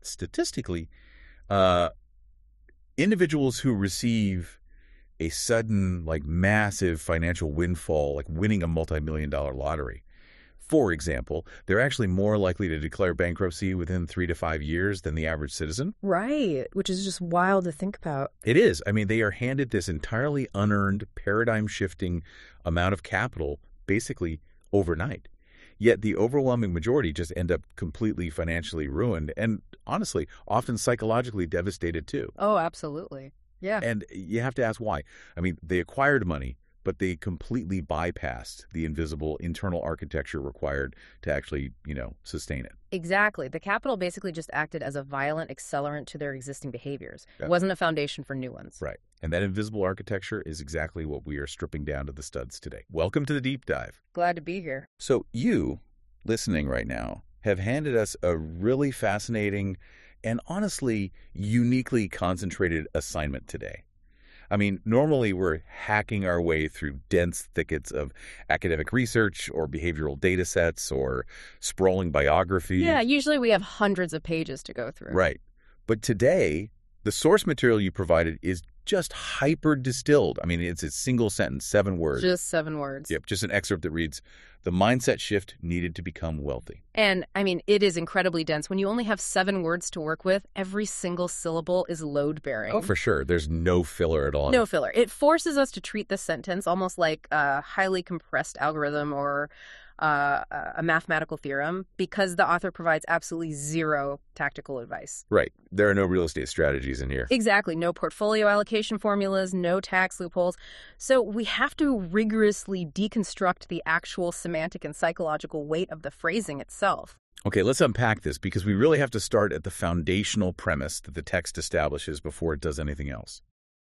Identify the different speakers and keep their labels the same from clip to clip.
Speaker 1: statistically, uh, individuals who receive a sudden, like, massive financial windfall, like winning a multi-million-dollar lottery, for example, they're actually more likely to declare bankruptcy within 3 to 5 years than the average citizen.
Speaker 2: Right, which is just wild to think about.
Speaker 1: It is. I mean, they are handed this entirely unearned, paradigm-shifting amount of capital basically overnight. Yet the overwhelming majority just end up completely financially ruined and, honestly, often psychologically devastated too.
Speaker 2: Oh, absolutely. Yeah.
Speaker 1: And you have to ask why. I mean, they acquired money, but they completely bypassed the invisible internal architecture required to actually, sustain it.
Speaker 2: Exactly. The capital basically just acted as a violent accelerant to their existing behaviors.
Speaker 1: Yeah.
Speaker 2: It wasn't a foundation for new ones.
Speaker 1: Right. And that invisible architecture is exactly what we are stripping down to the studs today. Welcome to the Deep Dive.
Speaker 2: Glad to be here.
Speaker 1: So you, listening right now, have handed us a really fascinating and honestly uniquely concentrated assignment today. I mean, normally we're hacking our way through dense thickets of academic research or behavioral data sets or sprawling biographies.
Speaker 2: Yeah, usually we have hundreds of pages to go through.
Speaker 1: Right. But today, the source material you provided is just hyper distilled. I mean, it's a single sentence, 7 words.
Speaker 2: Just 7 words.
Speaker 1: Yep, just an excerpt that reads, "The mindset shift needed to become wealthy."
Speaker 2: And, I mean, it is incredibly dense. When you only have 7 words to work with, every single syllable is load-bearing.
Speaker 1: Oh, for sure. There's no filler at all.
Speaker 2: No filler. It forces us to treat this sentence almost like a highly compressed algorithm or a mathematical theorem because the author provides absolutely zero tactical advice.
Speaker 1: Right. There are no real estate strategies in here.
Speaker 2: Exactly. No portfolio allocation formulas, no tax loopholes. So we have to rigorously deconstruct the actual semantic and psychological weight of the phrasing itself.
Speaker 1: Okay, let's unpack this because we really have to start at the foundational premise that the text establishes before it does anything else.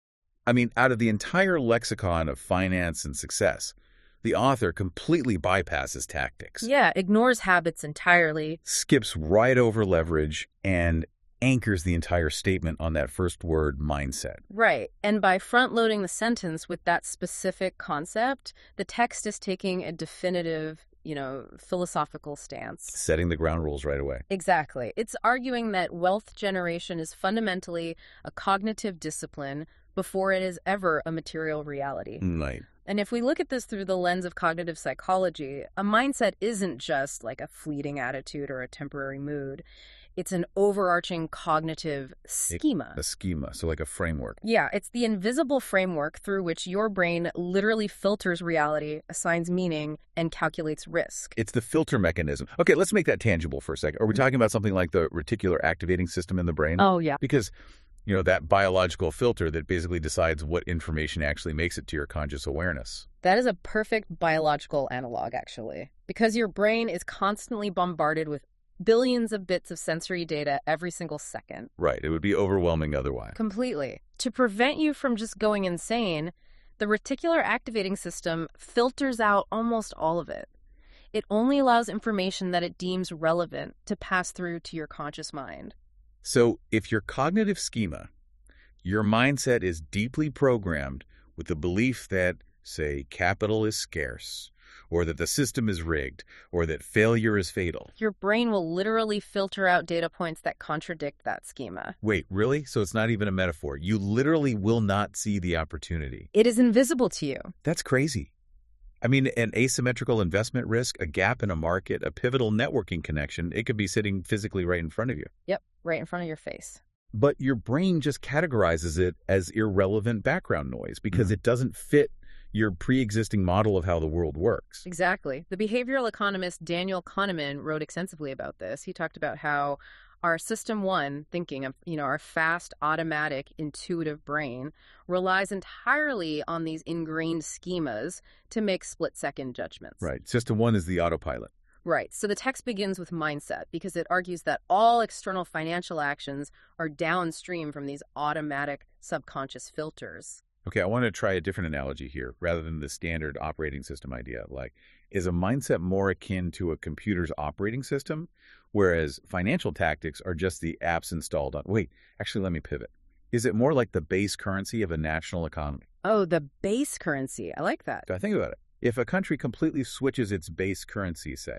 Speaker 1: I mean, out of the entire lexicon of finance and success, the author completely bypasses tactics.
Speaker 2: Yeah, ignores habits entirely.
Speaker 1: Skips right over leverage and anchors the entire statement on that first word, mindset.
Speaker 2: Right. And by front-loading the sentence with that specific concept, the text is taking a definitive, philosophical stance.
Speaker 1: Setting the ground rules right away.
Speaker 2: Exactly. It's arguing that wealth generation is fundamentally a cognitive discipline before it is ever a material reality.
Speaker 1: Right.
Speaker 2: And if we look at this through the lens of cognitive psychology, a mindset isn't just like a fleeting attitude or a temporary mood. It's an overarching cognitive schema.
Speaker 1: A schema, so like a framework.
Speaker 2: Yeah, it's the invisible framework through which your brain literally filters reality, assigns meaning, and calculates risk.
Speaker 1: It's the filter mechanism. Okay, let's make that tangible for a second. Are we talking about something like the reticular activating system in the brain?
Speaker 2: Oh, yeah.
Speaker 1: Because that biological filter that basically decides what information actually makes it to your conscious awareness.
Speaker 2: That is a perfect biological analog, actually, because your brain is constantly bombarded with billions of bits of sensory data every single second.
Speaker 1: Right. It would be overwhelming otherwise.
Speaker 2: Completely. To prevent you from just going insane, the reticular activating system filters out almost all of it. It only allows information that it deems relevant to pass through to your conscious mind.
Speaker 1: So if your cognitive schema, your mindset is deeply programmed with the belief that, say, capital is scarce, or that the system is rigged, or that failure is fatal.
Speaker 2: Your brain will literally filter out data points that contradict that schema.
Speaker 1: Wait, really? So it's not even a metaphor. You literally will not see the opportunity.
Speaker 2: It is invisible to you.
Speaker 1: That's crazy. I mean, an asymmetrical investment risk, a gap in a market, a pivotal networking connection, it could be sitting physically right in front of you.
Speaker 2: Yep, right in front of your face.
Speaker 1: But your brain just categorizes it as irrelevant background noise because it doesn't fit your pre-existing model of how the world works.
Speaker 2: Exactly. The behavioral economist Daniel Kahneman wrote extensively about this. He talked about how our system one thinking, our fast, automatic, intuitive brain relies entirely on these ingrained schemas to make split-second judgments.
Speaker 1: Right. System one is the autopilot.
Speaker 2: Right. So the text begins with mindset because it argues that all external financial actions are downstream from these automatic subconscious filters.
Speaker 1: Okay, I want to try a different analogy here rather than the standard operating system idea. Like, is a mindset more akin to a computer's operating system, whereas financial tactics are just the apps installed on... Wait, actually, let me pivot. Is it more like the base currency of a national economy?
Speaker 2: Oh, the base currency. I like that.
Speaker 1: Think about it. If a country completely switches its base currency, say,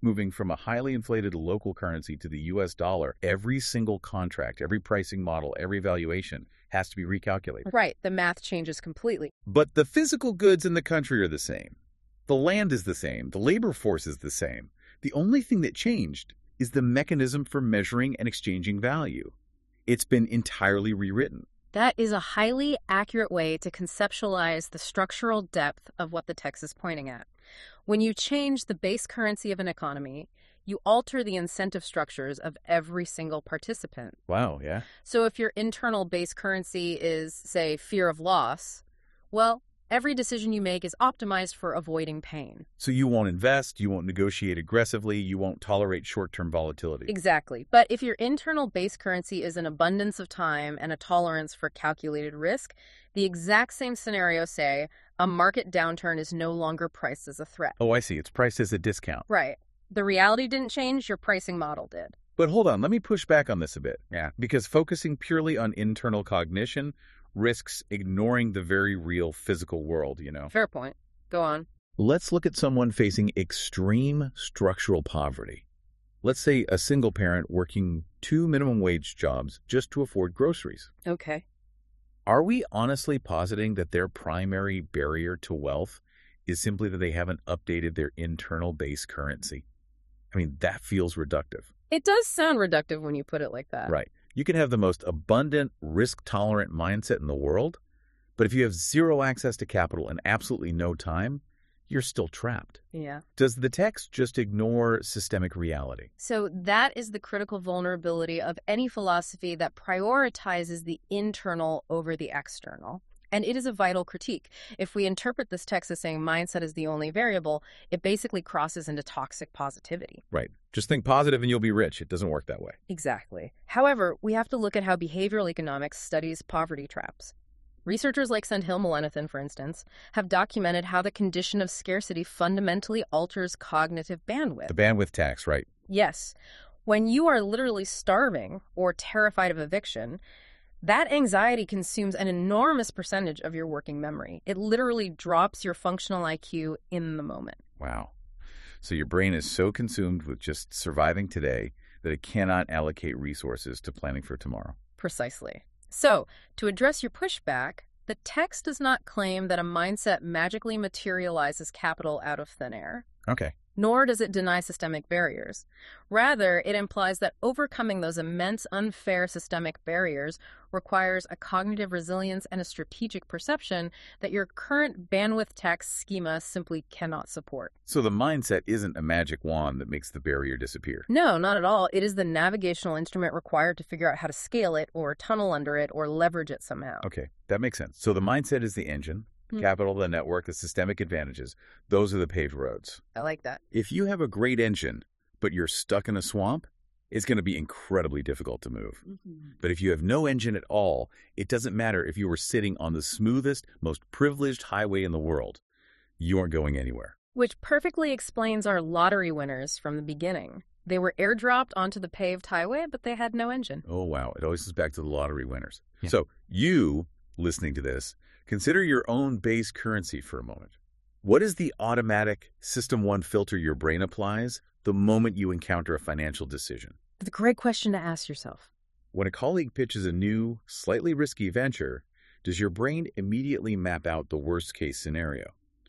Speaker 1: moving from a highly inflated local currency to the US dollar, every single contract, every pricing model, every valuation has to be recalculated.
Speaker 2: Right, the math changes completely.
Speaker 1: But the physical goods in the country are the same. The land is the same. The labor force is the same. The only thing that changed is the mechanism for measuring and exchanging value. It's been entirely rewritten.
Speaker 2: That is a highly accurate way to conceptualize the structural depth of what the text is pointing at. When you change the base currency of an economy, you alter the incentive structures of every single participant.
Speaker 1: Wow, yeah.
Speaker 2: So if your internal base currency is, say, fear of loss, well, every decision you make is optimized for avoiding pain.
Speaker 1: So you won't invest, you won't negotiate aggressively, you won't tolerate short-term volatility.
Speaker 2: Exactly. But if your internal base currency is an abundance of time and a tolerance for calculated risk, the exact same scenario, say, a market downturn is no longer priced as a threat.
Speaker 1: Oh, I see. It's priced as a discount.
Speaker 2: Right. The reality didn't change, your pricing model did.
Speaker 1: But hold on, let me push back on this a bit. Yeah. Because focusing purely on internal cognition risks ignoring the very real physical world, you know.
Speaker 2: Fair point. Go on.
Speaker 1: Let's look at someone facing extreme structural poverty. Let's say a single parent working 2 minimum wage jobs just to afford groceries.
Speaker 2: Okay.
Speaker 1: Are we honestly positing that their primary barrier to wealth is simply that they haven't updated their internal base currency? I mean, that feels reductive.
Speaker 2: It does sound reductive when you put it like that.
Speaker 1: Right. You can have the most abundant, risk-tolerant mindset in the world, but if you have zero access to capital and absolutely no time, you're still trapped.
Speaker 2: Yeah.
Speaker 1: Does the text just ignore systemic reality?
Speaker 2: So that is the critical vulnerability of any philosophy that prioritizes the internal over the external. And it is a vital critique. If we interpret this text as saying mindset is the only variable, it basically crosses into toxic positivity.
Speaker 1: Right. Just think positive and you'll be rich. It doesn't work that way.
Speaker 2: Exactly. However, we have to look at how behavioral economics studies poverty traps. Researchers like Sendhil Mullainathan, for instance, have documented how the condition of scarcity fundamentally alters cognitive bandwidth.
Speaker 1: The bandwidth tax, right?
Speaker 2: Yes. When you are literally starving or terrified of eviction, that anxiety consumes an enormous percentage of your working memory. It literally drops your functional IQ in the moment.
Speaker 1: Wow. So your brain is so consumed with just surviving today that it cannot allocate resources to planning for tomorrow.
Speaker 2: Precisely. So, to address your pushback, the text does not claim that a mindset magically materializes capital out of thin air.
Speaker 1: Okay.
Speaker 2: Nor does it deny systemic barriers. Rather, it implies that overcoming those immense unfair systemic barriers requires a cognitive resilience and a strategic perception that your current bandwidth tax schema simply cannot support.
Speaker 1: So the mindset isn't a magic wand that makes the barrier disappear.
Speaker 2: No, not at all. It is the navigational instrument required to figure out how to scale it or tunnel under it or leverage it somehow.
Speaker 1: Okay, that makes sense. So the mindset is the engine. Capital, the network, the systemic advantages. Those are the paved roads.
Speaker 2: I like that.
Speaker 1: If you have a great engine, but you're stuck in a swamp, it's going to be incredibly difficult to move. But if you have no engine at all, it doesn't matter if you were sitting on the smoothest, most privileged highway in the world. You aren't going anywhere.
Speaker 2: Which perfectly explains our lottery winners from the beginning. They were airdropped onto the paved highway, but they had no engine.
Speaker 1: Oh, wow. It always comes back to the lottery winners.
Speaker 3: Yeah.
Speaker 1: So you, listening to this, consider your own base currency for a moment. What is the automatic System 1 filter your brain applies the moment you encounter a financial decision?
Speaker 2: It's a great question to ask yourself.
Speaker 1: When a colleague pitches a new, slightly risky venture, does your brain immediately map out the worst-case scenario?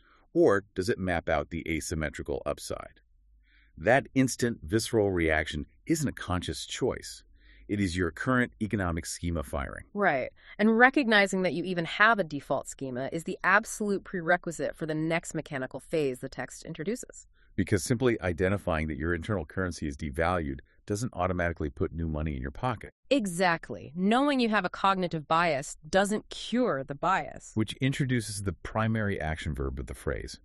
Speaker 1: Or does it map out the asymmetrical upside? That instant, visceral reaction isn't a conscious choice. It is your current economic schema firing.
Speaker 2: Right. And recognizing that you even have a default schema is the absolute prerequisite for the next mechanical phase the text introduces.
Speaker 1: Because simply identifying that your internal currency is devalued doesn't automatically put new money in your pocket.
Speaker 2: Exactly. Knowing you have a cognitive bias doesn't cure the bias.
Speaker 1: Which introduces the primary action verb of the phrase.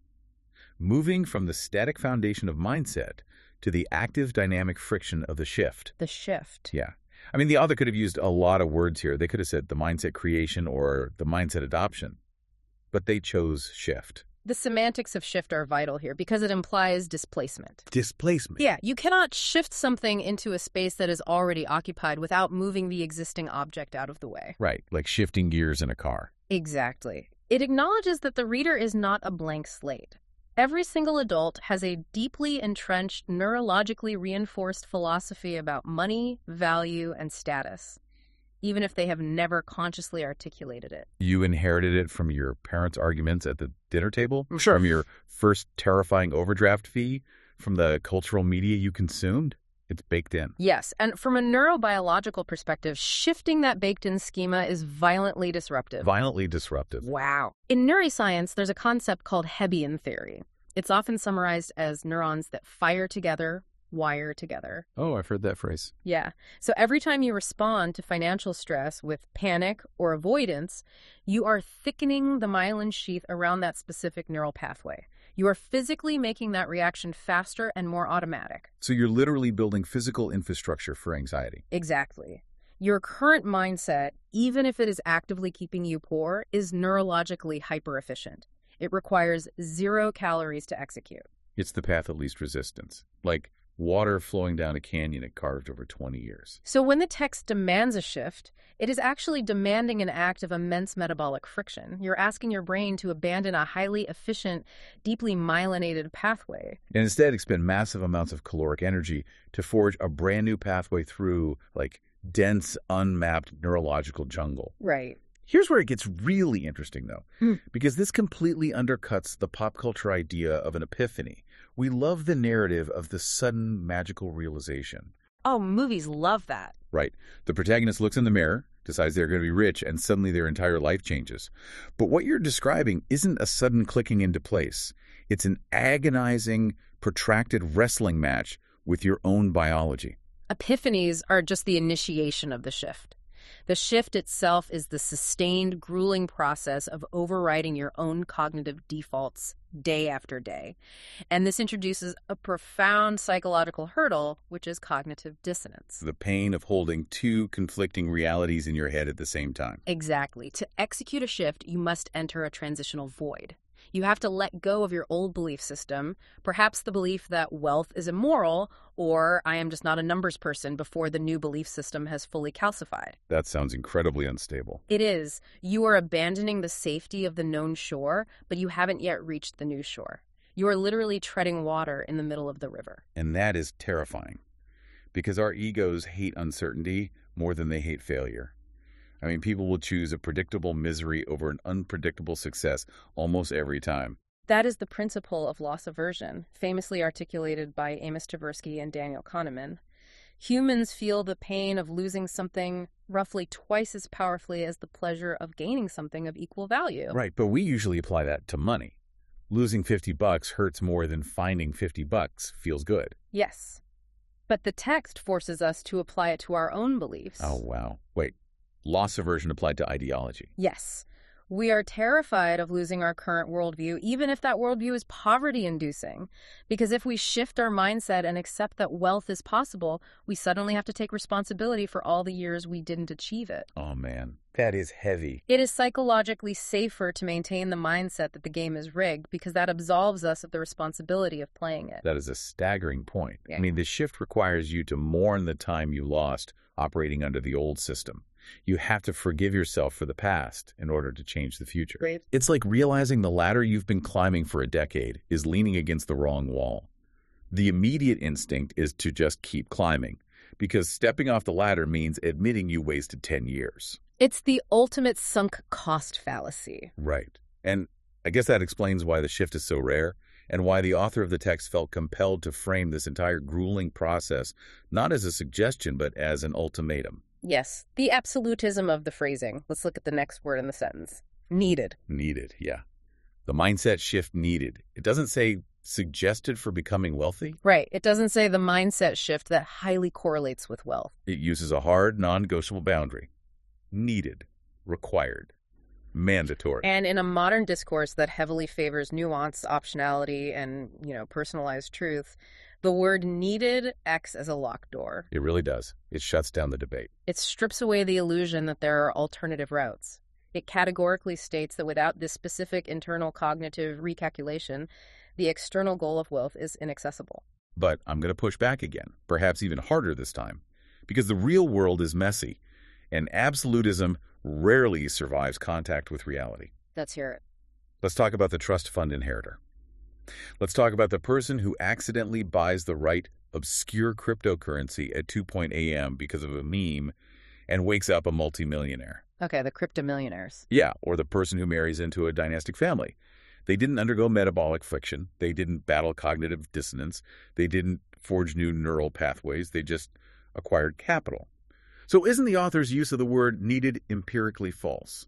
Speaker 1: Moving from the static foundation of mindset to the active dynamic friction of the shift.
Speaker 2: The shift.
Speaker 1: Yeah. I mean, the author could have used a lot of words here. They could have said the mindset creation or the mindset adoption, but they chose shift.
Speaker 2: The semantics of shift are vital here because it implies displacement.
Speaker 1: Displacement.
Speaker 2: Yeah, you cannot shift something into a space that is already occupied without moving the existing object out of the way.
Speaker 1: Right, like shifting gears in a car.
Speaker 2: Exactly. It acknowledges that the reader is not a blank slate. Every single adult has a deeply entrenched, neurologically reinforced philosophy about money, value, and status, even if they have never consciously articulated it.
Speaker 1: You inherited it from your parents' arguments at the dinner table?
Speaker 2: Sure.
Speaker 1: From your first terrifying overdraft fee? From the cultural media you consumed? It's baked in.
Speaker 2: Yes, and from a neurobiological perspective, shifting that baked-in schema is violently disruptive.
Speaker 1: Violently disruptive.
Speaker 2: Wow. In neuroscience, there's a concept called Hebbian theory. It's often summarized as neurons that fire together, wire together.
Speaker 1: Oh, I've heard that phrase.
Speaker 2: Yeah. So every time you respond to financial stress with panic or avoidance, you are thickening the myelin sheath around that specific neural pathway. You are physically making that reaction faster and more automatic.
Speaker 1: So you're literally building physical infrastructure for anxiety.
Speaker 2: Exactly. Your current mindset, even if it is actively keeping you poor, is neurologically hyper-efficient. It requires 0 calories to execute.
Speaker 1: It's the path of least resistance. Like water flowing down a canyon it carved over 20 years.
Speaker 2: So when the text demands a shift, it is actually demanding an act of immense metabolic friction. You're asking your brain to abandon a highly efficient, deeply myelinated pathway.
Speaker 1: And instead expend massive amounts of caloric energy to forge a brand new pathway through, like, dense, unmapped neurological jungle.
Speaker 2: Right.
Speaker 1: Here's where it gets really interesting, though, because this completely undercuts the pop culture idea of an epiphany. We love the narrative of the sudden magical realization.
Speaker 2: Oh, movies love that.
Speaker 1: Right. The protagonist looks in the mirror, decides they're going to be rich, and suddenly their entire life changes. But what you're describing isn't a sudden clicking into place. It's an agonizing, protracted wrestling match with your own biology.
Speaker 2: Epiphanies are just the initiation of the shift. The shift itself is the sustained, grueling process of overriding your own cognitive defaults day after day. And this introduces a profound psychological hurdle, which is cognitive dissonance.
Speaker 1: The pain of holding two conflicting realities in your head at the same time.
Speaker 2: Exactly. To execute a shift, you must enter a transitional void. You have to let go of your old belief system, perhaps the belief that wealth is immoral, or I am just not a numbers person, before the new belief system has fully calcified.
Speaker 1: That sounds incredibly unstable.
Speaker 2: It is. You are abandoning the safety of the known shore, but you haven't yet reached the new shore. You are literally treading water in the middle of the river.
Speaker 1: And that is terrifying, because our egos hate uncertainty more than they hate failure. I mean, people will choose a predictable misery over an unpredictable success almost every time.
Speaker 2: That is the principle of loss aversion, famously articulated by Amos Tversky and Daniel Kahneman. Humans feel the pain of losing something roughly twice as powerfully as the pleasure of gaining something of equal value.
Speaker 1: Right, but we usually apply that to money. Losing $50 hurts more than finding $50 feels good.
Speaker 2: Yes. But the text forces us to apply it to our own beliefs.
Speaker 1: Oh, wow. Wait. Loss aversion applied to ideology.
Speaker 2: Yes. We are terrified of losing our current worldview, even if that worldview is poverty-inducing. Because if we shift our mindset and accept that wealth is possible, we suddenly have to take responsibility for all the years we didn't achieve it.
Speaker 1: Oh, man. That is heavy.
Speaker 2: It is psychologically safer to maintain the mindset that the game is rigged because that absolves us of the responsibility of playing it.
Speaker 1: That is a staggering point.
Speaker 2: Yeah.
Speaker 1: I mean, the shift requires you to mourn the time you lost operating under the old system. You have to forgive yourself for the past in order to change the future.
Speaker 2: Right.
Speaker 1: It's like realizing the ladder you've been climbing for a decade is leaning against the wrong wall. The immediate instinct is to just keep climbing, because stepping off the ladder means admitting you wasted 10 years.
Speaker 2: It's the ultimate sunk cost fallacy.
Speaker 1: Right. And I guess that explains why the shift is so rare, and why the author of the text felt compelled to frame this entire grueling process not as a suggestion, but as an ultimatum.
Speaker 2: Yes, the absolutism of the phrasing. Let's look at the next word in the sentence. Needed.
Speaker 1: Needed, yeah. The mindset shift needed. It doesn't say suggested for becoming wealthy.
Speaker 2: Right. It doesn't say the mindset shift that highly correlates with wealth.
Speaker 1: It uses a hard, non-negotiable boundary. Needed, required, mandatory.
Speaker 2: And in a modern discourse that heavily favors nuance, optionality, and, personalized truth, the word needed acts as a locked door.
Speaker 1: It really does. It shuts down the debate.
Speaker 2: It strips away the illusion that there are alternative routes. It categorically states that without this specific internal cognitive recalculation, the external goal of wealth is inaccessible.
Speaker 1: But I'm going to push back again, perhaps even harder this time, because the real world is messy, and absolutism rarely survives contact with reality.
Speaker 2: Let's hear it.
Speaker 1: Let's talk about the trust fund inheritor. Let's talk about the person who accidentally buys the right obscure cryptocurrency at 2 a.m. because of a meme and wakes up a multimillionaire.
Speaker 2: Okay, the cryptomillionaires.
Speaker 1: Yeah, or the person who marries into a dynastic family. They didn't undergo metabolic friction. They didn't battle cognitive dissonance. They didn't forge new neural pathways. They just acquired capital. So isn't the author's use of the word needed empirically false?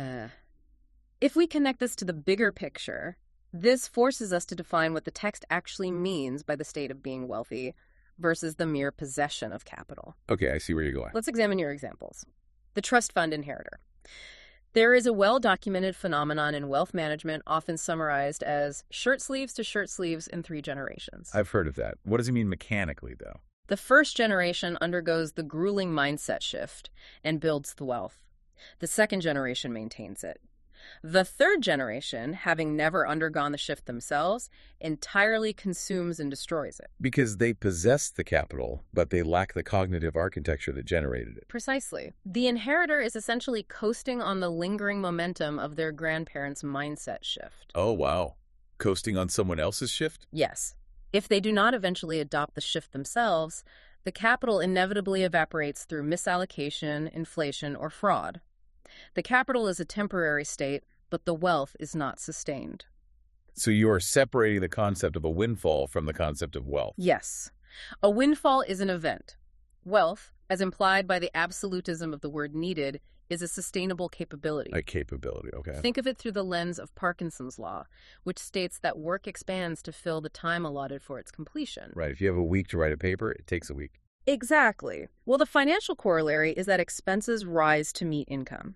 Speaker 2: If we connect this to the bigger picture, this forces us to define what the text actually means by the state of being wealthy versus the mere possession of capital.
Speaker 1: Okay, I see where you're going.
Speaker 2: Let's examine your examples. The trust fund inheritor. There is a well-documented phenomenon in wealth management often summarized as shirt sleeves to shirt sleeves in 3 generations.
Speaker 1: I've heard of that. What does he mean mechanically, though?
Speaker 2: The first generation undergoes the grueling mindset shift and builds the wealth. The second generation maintains it. The third generation, having never undergone the shift themselves, entirely consumes and destroys it.
Speaker 1: Because they possess the capital, but they lack the cognitive architecture that generated it.
Speaker 2: Precisely. The inheritor is essentially coasting on the lingering momentum of their grandparents' mindset shift.
Speaker 1: Oh, wow. Coasting on someone else's shift?
Speaker 2: Yes. If they do not eventually adopt the shift themselves, the capital inevitably evaporates through misallocation, inflation, or fraud. The capital is a temporary state, but the wealth is not sustained.
Speaker 1: So you are separating the concept of a windfall from the concept of wealth.
Speaker 2: Yes. A windfall is an event. Wealth, as implied by the absolutism of the word needed, is a sustainable capability.
Speaker 1: A capability, okay.
Speaker 2: Think of it through the lens of Parkinson's law, which states that work expands to fill the time allotted for its completion.
Speaker 1: Right. If you have a week to write a paper, it takes a week.
Speaker 2: Exactly. Well, the financial corollary is that expenses rise to meet income.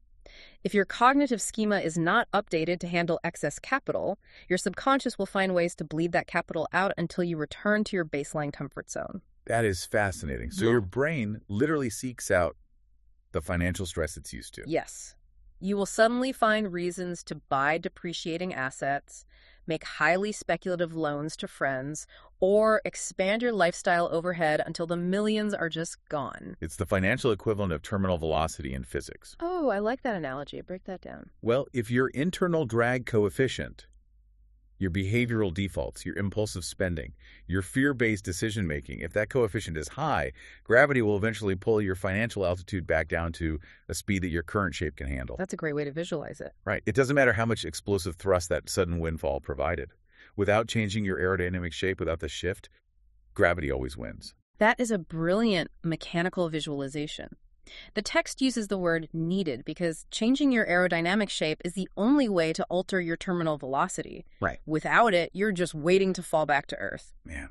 Speaker 2: If your cognitive schema is not updated to handle excess capital, your subconscious will find ways to bleed that capital out until you return to your baseline comfort zone.
Speaker 1: That is fascinating. So your brain literally seeks out the financial stress it's used to.
Speaker 2: Yes. You will suddenly find reasons to buy depreciating assets, make highly speculative loans to friends, or expand your lifestyle overhead until the millions are just gone.
Speaker 1: It's the financial equivalent of terminal velocity in physics.
Speaker 2: Oh, I like that analogy. Break that down.
Speaker 1: Well, if your internal drag coefficient, your behavioral defaults, your impulsive spending, your fear-based decision-making, if that coefficient is high, gravity will eventually pull your financial altitude back down to a speed that your current shape can handle.
Speaker 2: That's a great way to visualize it.
Speaker 1: Right. It doesn't matter how much explosive thrust that sudden windfall provided. Without changing your aerodynamic shape, without the shift, gravity always wins.
Speaker 2: That is a brilliant mechanical visualization. The text uses the word needed because changing your aerodynamic shape is the only way to alter your terminal velocity.
Speaker 1: Right.
Speaker 2: Without it, you're just waiting to fall back to Earth.
Speaker 1: Man.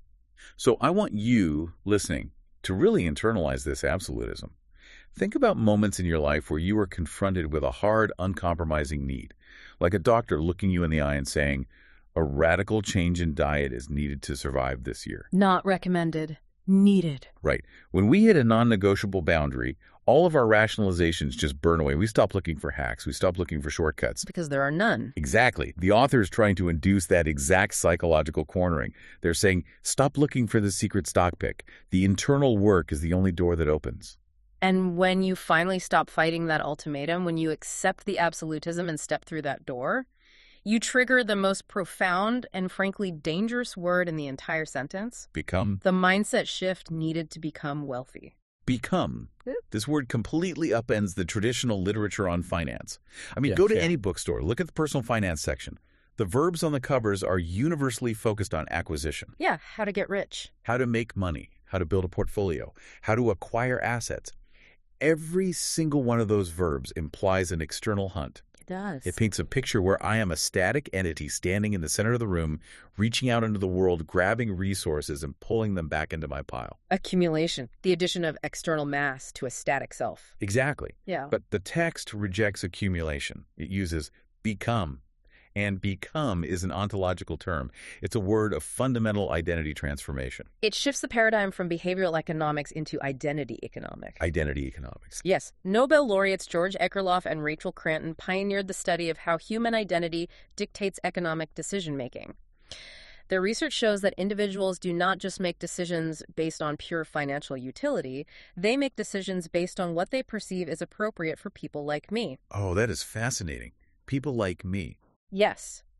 Speaker 1: So I want you, listening, to really internalize this absolutism. Think about moments in your life where you were confronted with a hard, uncompromising need, like a doctor looking you in the eye and saying, a radical change in diet is needed to survive this year.
Speaker 2: Not recommended. Needed.
Speaker 1: Right. When we hit a non-negotiable boundary, all of our rationalizations just burn away. We stop looking for hacks. We stop looking for shortcuts.
Speaker 2: Because there are none.
Speaker 1: Exactly. The author is trying to induce that exact psychological cornering. They're saying, stop looking for the secret stock pick. The internal work is the only door that opens.
Speaker 2: And when you finally stop fighting that ultimatum, when you accept the absolutism and step through that door, you trigger the most profound and frankly dangerous word in the entire sentence.
Speaker 1: Become.
Speaker 2: The mindset shift needed to become wealthy.
Speaker 1: Become. This word completely upends the traditional literature on finance. I mean,
Speaker 3: Yeah,
Speaker 1: go to
Speaker 3: fair.
Speaker 1: any bookstore, look at the personal finance section. The verbs on the covers are universally focused on acquisition.
Speaker 2: Yeah, how to get rich.
Speaker 1: How to make money, how to build a portfolio, how to acquire assets. Every single one of those verbs implies an external hunt.
Speaker 2: It does.
Speaker 1: It paints a picture where I am a static entity standing in the center of the room, reaching out into the world, grabbing resources and pulling them back into my pile.
Speaker 2: Accumulation, the addition of external mass to a static self.
Speaker 1: Exactly.
Speaker 2: Yeah.
Speaker 1: But the text rejects accumulation. It uses become. And become is an ontological term. It's a word of fundamental identity transformation.
Speaker 2: It shifts the paradigm from behavioral economics into identity economics.
Speaker 1: Identity economics.
Speaker 2: Yes, Nobel laureates George Ekerlof and Rachel Cranton pioneered the study of how human identity dictates economic decision-making. Their research shows that individuals do not just make decisions based on pure financial utility, they make decisions based on what they perceive as appropriate for people like me.
Speaker 1: Oh, that is fascinating. People like me.
Speaker 2: Yes.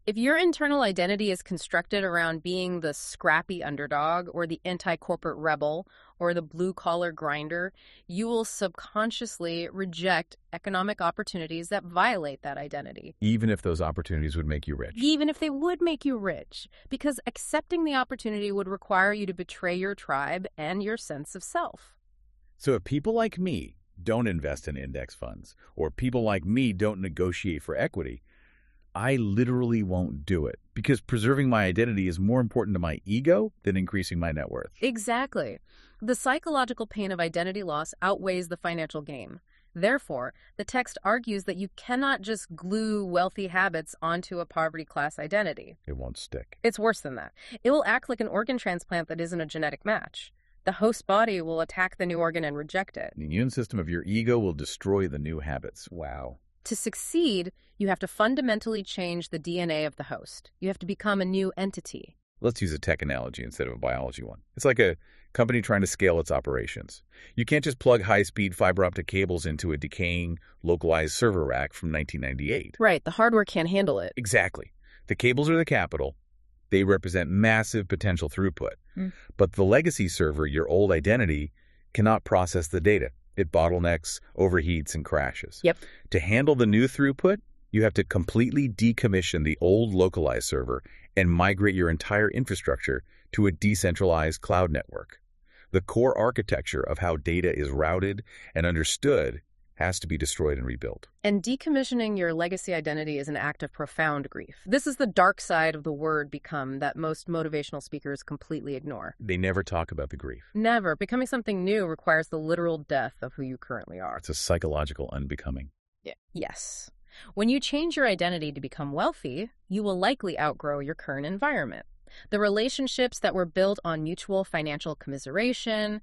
Speaker 2: If your internal identity is constructed around being the scrappy underdog or the anti-corporate rebel or the blue-collar grinder, you will subconsciously reject economic opportunities that violate that identity.
Speaker 1: Even if those opportunities would make you rich.
Speaker 2: Even if they would make you rich, because accepting the opportunity would require you to betray your tribe and your sense of self.
Speaker 1: So if people like me don't invest in index funds, or people like me don't negotiate for equity, I literally won't do it because preserving my identity is more important to my ego than increasing my net worth.
Speaker 2: Exactly. The psychological pain of identity loss outweighs the financial gain. Therefore, the text argues that you cannot just glue wealthy habits onto a poverty class identity.
Speaker 1: It won't stick.
Speaker 2: It's worse than that. It will act like an organ transplant that isn't a genetic match. The host body will attack the new organ and reject it.
Speaker 1: The immune system of your ego will destroy the new habits. Wow.
Speaker 2: To succeed, you have to fundamentally change the DNA of the host. You have to become a new entity.
Speaker 1: Let's use a tech analogy instead of a biology one. It's like a company trying to scale its operations. You can't just plug high-speed fiber optic cables into a decaying, localized server rack from 1998.
Speaker 2: Right, the hardware can't handle it.
Speaker 1: Exactly. The cables are the capital. They represent massive potential throughput. But the legacy server, your old identity, cannot process the data. It bottlenecks, overheats, and crashes.
Speaker 2: Yep.
Speaker 1: To handle the new throughput, you have to completely decommission the old localized server and migrate your entire infrastructure to a decentralized cloud network. The core architecture of how data is routed and understood has to be destroyed and rebuilt.
Speaker 2: And decommissioning your legacy identity is an act of profound grief. This is the dark side of the word become that most motivational speakers completely ignore.
Speaker 1: They never talk about the grief.
Speaker 2: Never. Becoming something new requires the literal death of who you currently are.
Speaker 1: It's a psychological unbecoming.
Speaker 2: Yeah. Yes. When you change your identity to become wealthy, you will likely outgrow your current environment. The relationships that were built on mutual financial commiseration,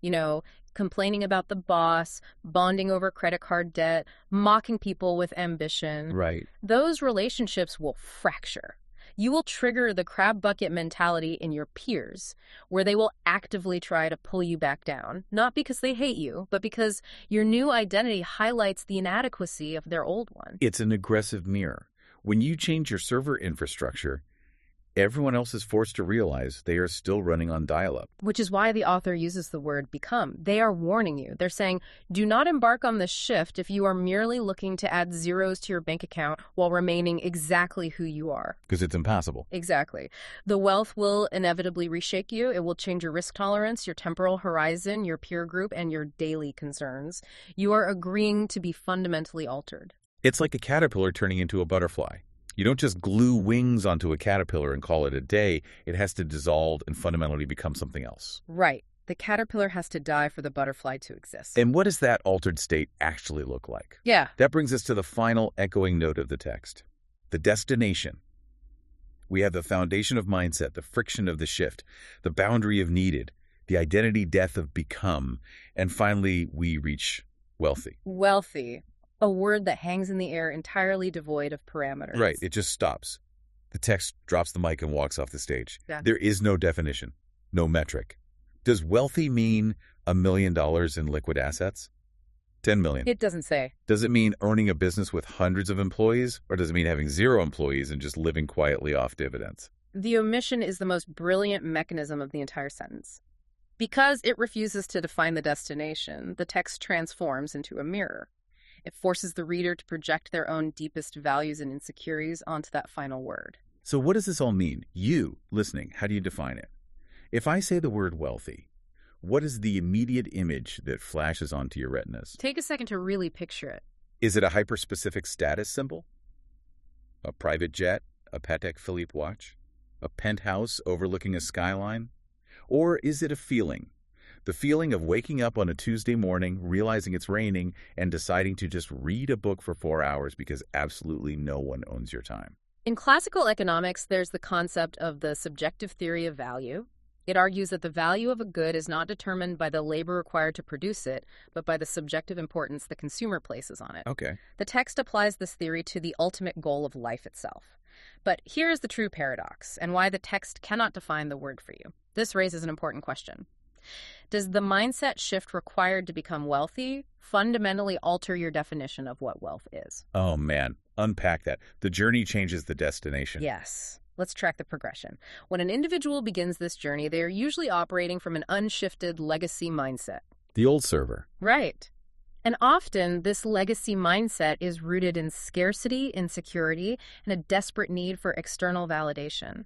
Speaker 2: complaining about the boss, bonding over credit card debt, mocking people with ambition.
Speaker 1: Right.
Speaker 2: Those relationships will fracture. You will trigger the crab bucket mentality in your peers, where they will actively try to pull you back down, not because they hate you, but because your new identity highlights the inadequacy of their old one.
Speaker 1: It's an aggressive mirror. When you change your server infrastructure, everyone else is forced to realize they are still running on dial-up.
Speaker 2: Which is why the author uses the word become. They are warning you. They're saying, do not embark on this shift if you are merely looking to add zeros to your bank account while remaining exactly who you are.
Speaker 1: Because it's impossible.
Speaker 2: Exactly. The wealth will inevitably reshake you. It will change your risk tolerance, your temporal horizon, your peer group, and your daily concerns. You are agreeing to be fundamentally altered.
Speaker 1: It's like a caterpillar turning into a butterfly. You don't just glue wings onto a caterpillar and call it a day. It has to dissolve and fundamentally become something else.
Speaker 2: Right. The caterpillar has to die for the butterfly to exist.
Speaker 1: And what does that altered state actually look like?
Speaker 2: Yeah.
Speaker 1: That brings us to the final echoing note of the text. The destination. We have the foundation of mindset, the friction of the shift, the boundary of needed, the identity death of become, and finally we reach wealthy.
Speaker 2: Wealthy. A word that hangs in the air entirely devoid of parameters.
Speaker 1: Right. It just stops. The text drops the mic and walks off the stage.
Speaker 2: Yeah.
Speaker 1: There is no definition, no metric. Does wealthy mean $1 million in liquid assets? 10 million.
Speaker 2: It doesn't say.
Speaker 1: Does it mean owning a business with hundreds of employees? Or does it mean having 0 employees and just living quietly off dividends?
Speaker 2: The omission is the most brilliant mechanism of the entire sentence. Because it refuses to define the destination, the text transforms into a mirror. It forces the reader to project their own deepest values and insecurities onto that final word.
Speaker 1: So what does this all mean? You, listening, how do you define it? If I say the word wealthy, what is the immediate image that flashes onto your retinas?
Speaker 2: Take a second to really picture it.
Speaker 1: Is it a hyper-specific status symbol? A private jet? A Patek Philippe watch? A penthouse overlooking a skyline? Or is it a feeling? The feeling of waking up on a Tuesday morning, realizing it's raining, and deciding to just read a book for 4 hours because absolutely no one owns your time.
Speaker 2: In classical economics, there's the concept of the subjective theory of value. It argues that the value of a good is not determined by the labor required to produce it, but by the subjective importance the consumer places on it.
Speaker 1: Okay.
Speaker 2: The text applies this theory to the ultimate goal of life itself. But here is the true paradox, and why the text cannot define the word for you. This raises an important question. Does the mindset shift required to become wealthy fundamentally alter your definition of what wealth is?
Speaker 1: Oh, man. Unpack that. The journey changes the destination.
Speaker 2: Yes. Let's track the progression. When an individual begins this journey, they are usually operating from an unshifted legacy mindset.
Speaker 1: The old server.
Speaker 2: Right. And often, this legacy mindset is rooted in scarcity, insecurity, and a desperate need for external validation.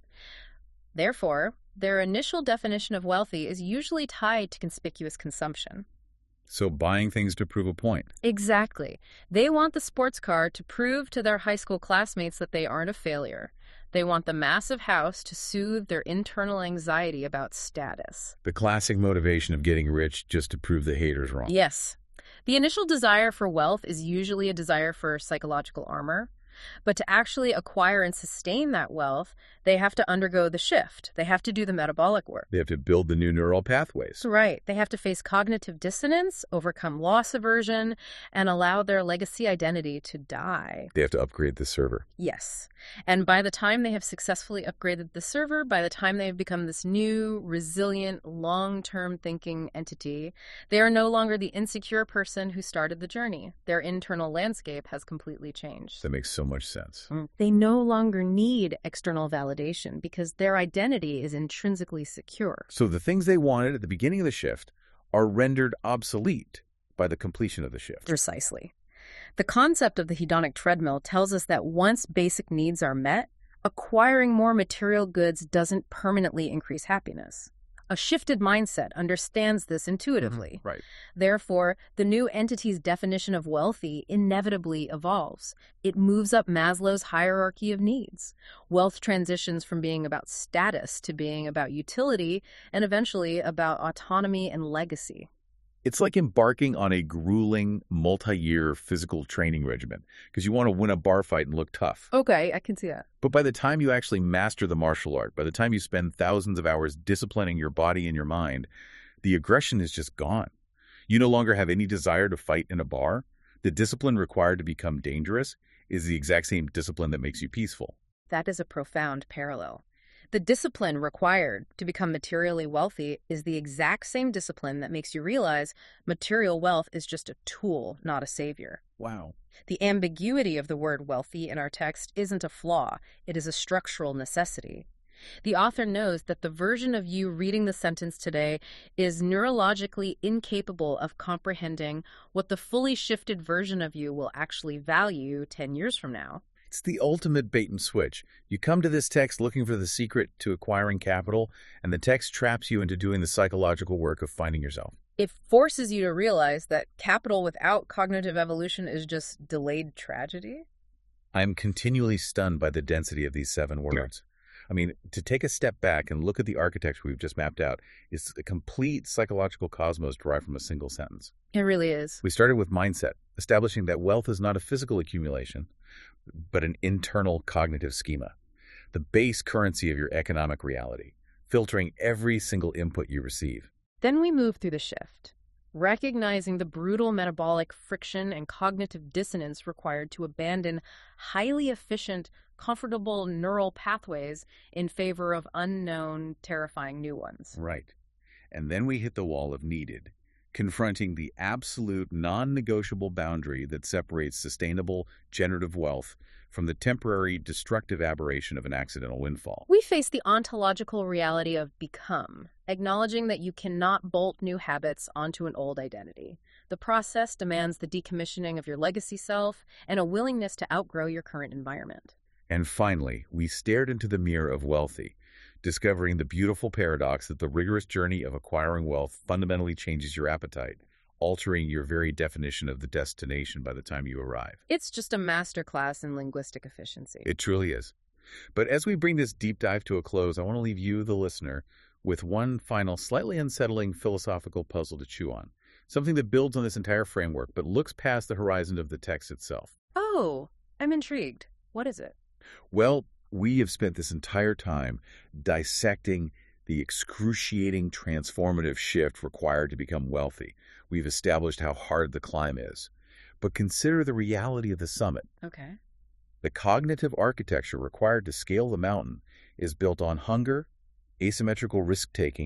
Speaker 2: Therefore, their initial definition of wealthy is usually tied to conspicuous consumption.
Speaker 1: So buying things to prove a point.
Speaker 2: Exactly. They want the sports car to prove to their high school classmates that they aren't a failure. They want the massive house to soothe their internal anxiety about status.
Speaker 1: The classic motivation of getting rich just to prove the haters wrong.
Speaker 2: Yes. The initial desire for wealth is usually a desire for psychological armor. But to actually acquire and sustain that wealth, they have to undergo the shift. They have to do the metabolic work.
Speaker 1: They have to build the new neural pathways.
Speaker 2: Right. They have to face cognitive dissonance, overcome loss aversion, and allow their legacy identity to die.
Speaker 1: They have to upgrade the server.
Speaker 2: Yes. And by the time they have successfully upgraded the server, by the time they have become this new, resilient, long-term thinking entity, they are no longer the insecure person who started the journey. Their internal landscape has completely changed.
Speaker 1: That makes so much sense.
Speaker 2: They no longer need external validation because their identity is intrinsically secure.
Speaker 1: So the things they wanted at the beginning of the shift are rendered obsolete by the completion of the shift.
Speaker 2: Precisely. The concept of the hedonic treadmill tells us that once basic needs are met, acquiring more material goods doesn't permanently increase happiness. A shifted mindset understands this intuitively.
Speaker 1: Right.
Speaker 2: Therefore, the new entity's definition of wealthy inevitably evolves. It moves up Maslow's hierarchy of needs. Wealth transitions from being about status to being about utility and eventually about autonomy and legacy.
Speaker 1: It's like embarking on a grueling, multi-year physical training regimen because you want to win a bar fight and look tough.
Speaker 2: Okay, I can see that.
Speaker 1: But by the time you actually master the martial art, by the time you spend thousands of hours disciplining your body and your mind, the aggression is just gone. You no longer have any desire to fight in a bar. The discipline required to become dangerous is the exact same discipline that makes you peaceful.
Speaker 2: That is a profound parallel. The discipline required to become materially wealthy is the exact same discipline that makes you realize material wealth is just a tool, not a savior.
Speaker 1: Wow.
Speaker 2: The ambiguity of the word wealthy in our text isn't a flaw, it is a structural necessity. The author knows that the version of you reading the sentence today is neurologically incapable of comprehending what the fully shifted version of you will actually value 10 years from now.
Speaker 1: It's the ultimate bait and switch. You come to this text looking for the secret to acquiring capital, and the text traps you into doing the psychological work of finding yourself.
Speaker 2: It forces you to realize that capital without cognitive evolution is just delayed tragedy.
Speaker 1: I am continually stunned by the density of these 7 words. I mean, to take a step back and look at the architecture we've just mapped out is a complete psychological cosmos derived from a single sentence.
Speaker 2: It really is.
Speaker 1: We started with mindset, establishing that wealth is not a physical accumulation, but an internal cognitive schema, the base currency of your economic reality, filtering every single input you receive.
Speaker 2: Then we move through the shift, recognizing the brutal metabolic friction and cognitive dissonance required to abandon highly efficient, comfortable neural pathways in favor of unknown, terrifying new ones.
Speaker 1: Right. And then we hit the wall of needed, confronting the absolute non-negotiable boundary that separates sustainable, generative wealth from the temporary, destructive aberration of an accidental windfall.
Speaker 2: We face the ontological reality of become, acknowledging that you cannot bolt new habits onto an old identity. The process demands the decommissioning of your legacy self and a willingness to outgrow your current environment.
Speaker 1: And finally, we stared into the mirror of wealthy, discovering the beautiful paradox that the rigorous journey of acquiring wealth fundamentally changes your appetite, altering your very definition of the destination by the time you arrive.
Speaker 2: It's just a masterclass in linguistic efficiency.
Speaker 1: It truly is. But as we bring this deep dive to a close, I want to leave you, the listener, with one final, slightly unsettling philosophical puzzle to chew on, something that builds on this entire framework but looks past the horizon of the text itself.
Speaker 2: Oh, I'm intrigued. What is it?
Speaker 1: Well, we have spent this entire time dissecting the excruciating transformative shift required to become wealthy. We've established how hard the climb is. But consider the reality of the summit.
Speaker 2: Okay.
Speaker 1: The cognitive architecture required to scale the mountain is built on hunger, asymmetrical risk-taking,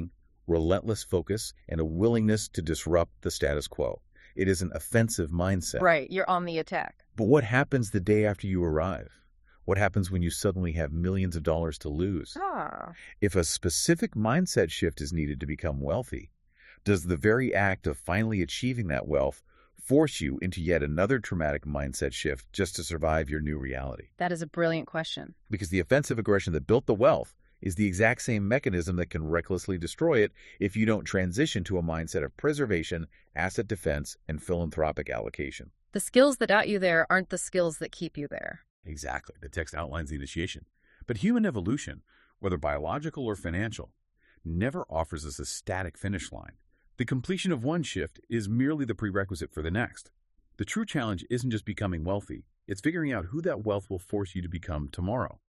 Speaker 1: relentless focus, and a willingness to disrupt the status quo. It is an offensive mindset.
Speaker 2: Right, you're on the attack.
Speaker 1: But what happens the day after you arrive? What happens when you suddenly have millions of dollars to lose? If a specific mindset shift is needed to become wealthy, does the very act of finally achieving that wealth force you into yet another traumatic mindset shift just to survive your new reality?
Speaker 2: That is a brilliant question.
Speaker 1: Because the offensive aggression that built the wealth is the exact same mechanism that can recklessly destroy it if you don't transition to a mindset of preservation, asset defense, and philanthropic allocation.
Speaker 2: The skills that got you there aren't the skills that keep you there.
Speaker 1: Exactly. The text outlines the initiation. But human evolution, whether biological or financial, never offers us a static finish line. The completion of one shift is merely the prerequisite for the next. The true challenge isn't just becoming wealthy, it's figuring out who that wealth will force you to become tomorrow.